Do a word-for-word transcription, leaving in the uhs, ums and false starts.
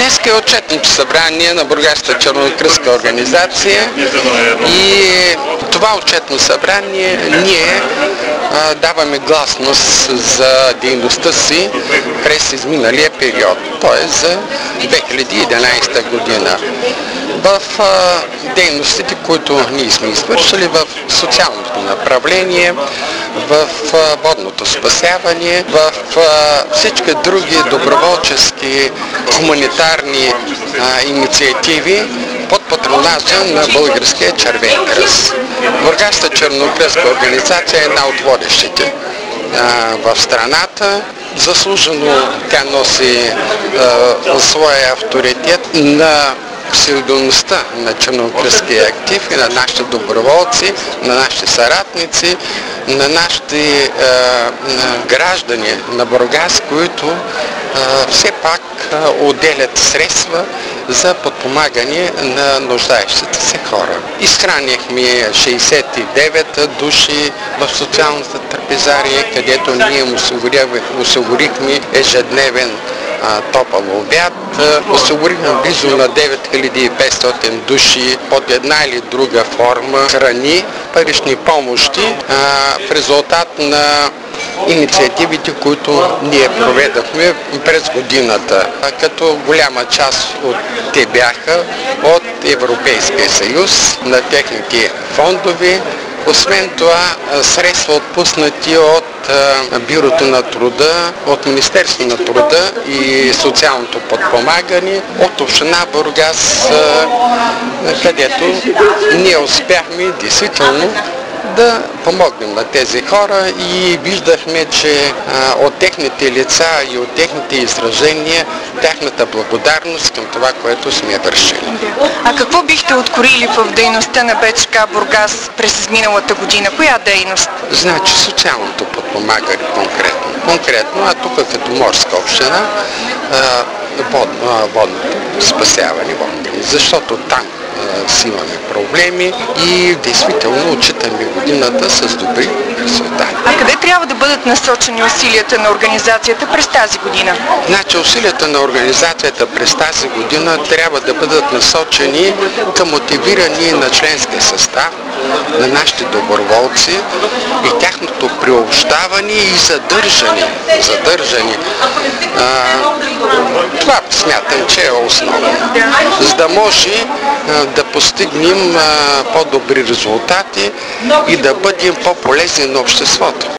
Днес е отчетното събрание на Бургаската чернокръстна организация и това отчетно събрание ние а, даваме гласност за дейността си през изминалия период, т.е. за две хиляди и единадесета година. В а, дейностите, които ние сме извършили в социалното направление, в а, водното спасяване, в а, всички други доброволчески хуманитарни а, инициативи под патронажа на Българския червен кръст. Бургаската чернокръстна организация е една от водещите а, в страната. Заслужено тя носи а, своя авторитет на сигурността на чернокръстския актив и на нашите доброволци, на нашите съратници, на нашите а, на граждани на Бургас, които а, все пак а, отделят средства за подпомагане на нуждаещите се хора. Изхранихме шейсет и девет души в социалната трапезария, където ние осигурихме ежедневен а, топъл обяд. Осигурихме близо на девет хиляди и петстотин души под една или друга форма храни, парични помощи а, в резултат на инициативите, които ние проведахме през годината, като голяма част от те бяха от Европейския съюз, на техните фондове. Освен това, средства отпуснати от Бюрото на труда, от Министерството на труда и социалното подпомагане, от община Бургас, където ние успяхме действително да помогнем на тези хора и виждахме, че а, от техните лица и от техните изражения, тяхната благодарност към това, което сме вършили. А какво бихте откроили в дейността на БЧК Бургас през изминалата година? Коя дейност? Значи социалното подпомагане конкретно. Конкретно, а тук като морска община, а, водно, водното спасяване, водно, защото там си имаме проблеми и действително отчитаме годината с добри резултати. А къде трябва да бъдат насочени усилията на организацията през тази година? Значи усилията на организацията през тази година трябва да бъдат насочени към мотивиране на членския състав, на нашите доброволци и тяхното приобщаване и задържане. задържане. А, това смятам, че е основно. За да може а, да постигнем по-добри резултати и да бъдем по-полезни на обществото.